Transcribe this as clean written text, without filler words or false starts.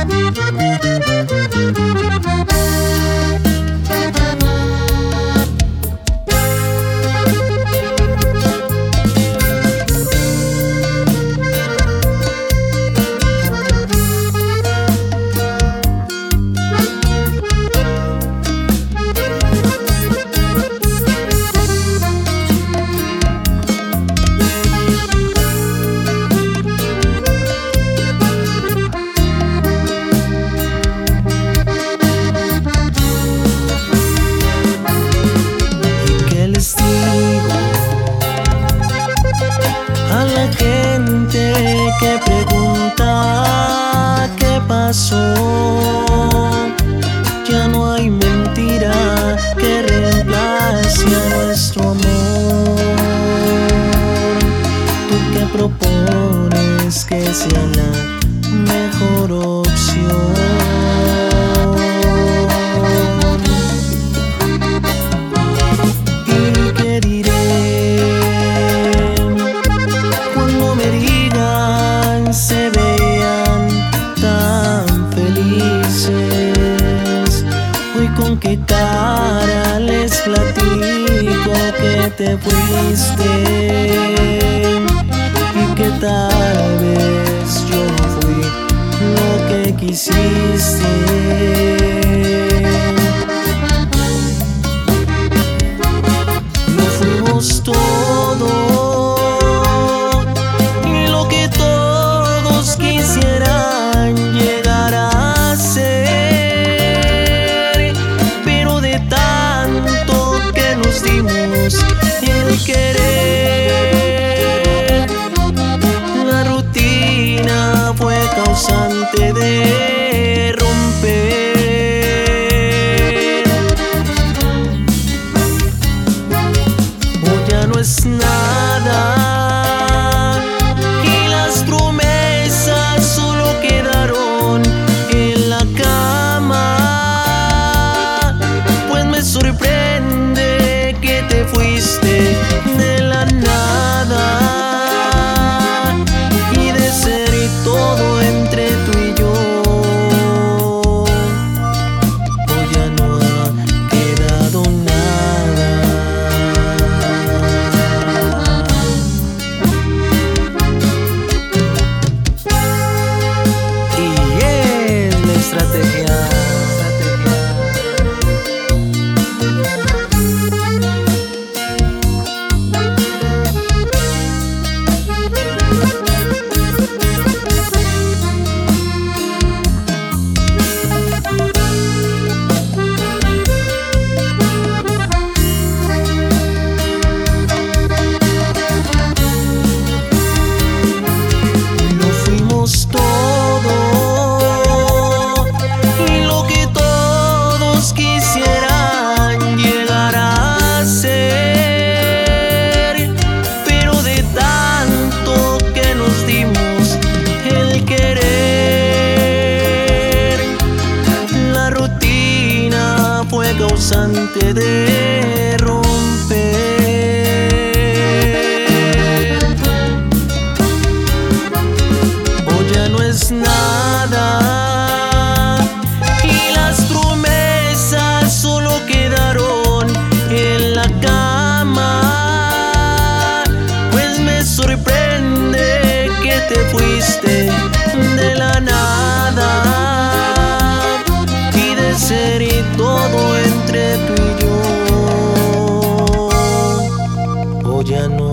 Que pregunta qué pasó. Ya no hay mentira que reemplace a nuestro amor. Tú que propones que sea la mejor opción. ¿Y qué diré cuando me digan se veían tan felices? Hoy con qué cara les platico que te fuiste y que tal vez yo no fui lo que quisiste. No fuimos todo llegar a ser, pero de tanto que nos dimos el querer, la rutina fue causante de romper. Hoy ya no es nada. Sorprende que te fuiste de la nada y de ser y todo entre tú y yo. Hoy ya no ha quedado nada. Y es la estrategia. Causante de romper. Hoy ya no es nada y las promesas solo quedaron en la cama. Pues me sorprende que te fuiste de la nada y de ser y todo entre tú y yo. Hoy ya no